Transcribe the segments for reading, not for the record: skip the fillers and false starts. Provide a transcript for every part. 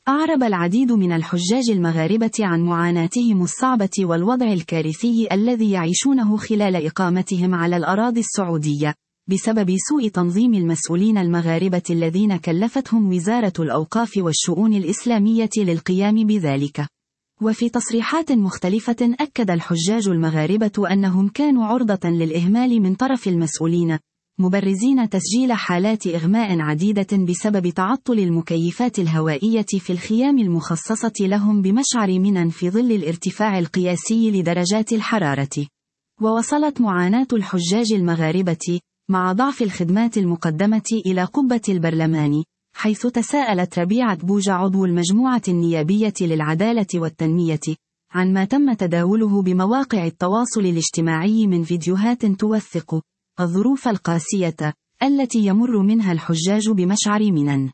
أعرب العديد من الحجاج المغاربة عن معاناتهم الصعبة والوضع الكارثي الذي يعيشونه خلال إقامتهم على الأراضي السعودية، بسبب سوء تنظيم المسؤولين المغاربة الذين كلفتهم وزارة الأوقاف والشؤون الإسلامية للقيام بذلك. وفي تصريحات مختلفة أكد الحجاج المغاربة أنهم كانوا عرضة للإهمال من طرف المسؤولين، مبرزين تسجيل حالات إغماء عديدة بسبب تعطل المكيفات الهوائية في الخيام المخصصة لهم بمشعر منى في ظل الارتفاع القياسي لدرجات الحرارة. ووصلت معاناة الحجاج المغاربة مع ضعف الخدمات المقدمة إلى قبة البرلمان، حيث تساءلت ربيعة بوجة عضو المجموعة النيابية للعدالة والتنمية عن ما تم تداوله بمواقع التواصل الاجتماعي من فيديوهات توثق الظروف القاسية التي يمر منها الحجاج بمشعر منى.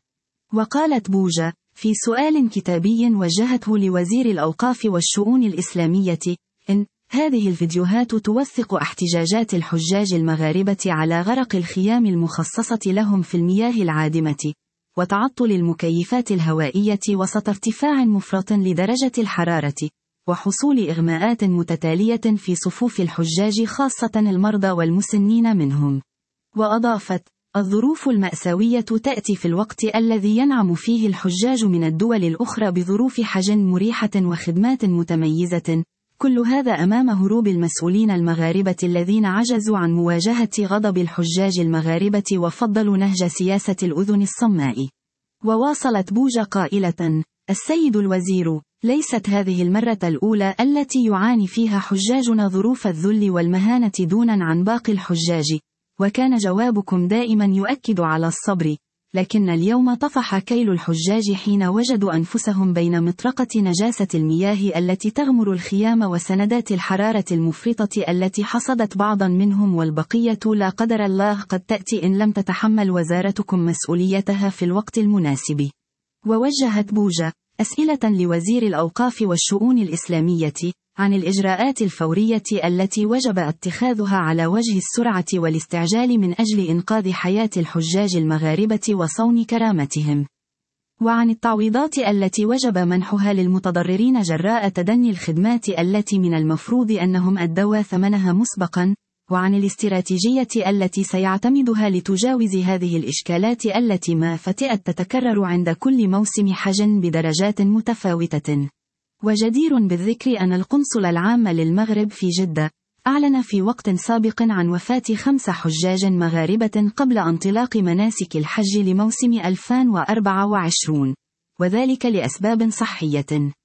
وقالت بوجة في سؤال كتابي وجهته لوزير الأوقاف والشؤون الإسلامية إن هذه الفيديوهات توثق احتجاجات الحجاج المغاربة على غرق الخيام المخصصة لهم في المياه العادمة، وتعطل المكيفات الهوائية وسط ارتفاع مفرط لدرجة الحرارة، وحصول إغماءات متتالية في صفوف الحجاج خاصة المرضى والمسنين منهم. وأضافت: الظروف المأساوية تأتي في الوقت الذي ينعم فيه الحجاج من الدول الأخرى بظروف حج مريحة وخدمات متميزة، كل هذا أمام هروب المسؤولين المغاربة الذين عجزوا عن مواجهة غضب الحجاج المغاربة وفضلوا نهج سياسة الأذن الصماء. وواصلت بوجة قائلة: السيد الوزير، ليست هذه المرة الأولى التي يعاني فيها حجاجنا ظروف الذل والمهانة دونا عن باقي الحجاج، وكان جوابكم دائما يؤكد على الصبر، لكن اليوم طفح كيل الحجاج حين وجدوا أنفسهم بين مطرقة نجاسة المياه التي تغمر الخيام وسندات الحرارة المفرطة التي حصدت بعضا منهم، والبقية لا قدر الله قد تأتي إن لم تتحمل وزارتكم مسؤوليتها في الوقت المناسب. ووجهت بوجة أسئلة لوزير الأوقاف والشؤون الإسلامية عن الإجراءات الفورية التي وجب اتخاذها على وجه السرعة والاستعجال من أجل إنقاذ حياة الحجاج المغاربة وصون كرامتهم، وعن التعويضات التي وجب منحها للمتضررين جراء تدني الخدمات التي من المفروض أنهم أدوا ثمنها مسبقا، وعن الاستراتيجية التي سيعتمدها لتجاوز هذه الإشكالات التي ما فتئت تتكرر عند كل موسم حج بدرجات متفاوتة. وجدير بالذكر أن القنصل العام للمغرب في جدة أعلن في وقت سابق عن وفاة 5 حجاج مغاربة قبل انطلاق مناسك الحج لموسم 2024، وذلك لأسباب صحية.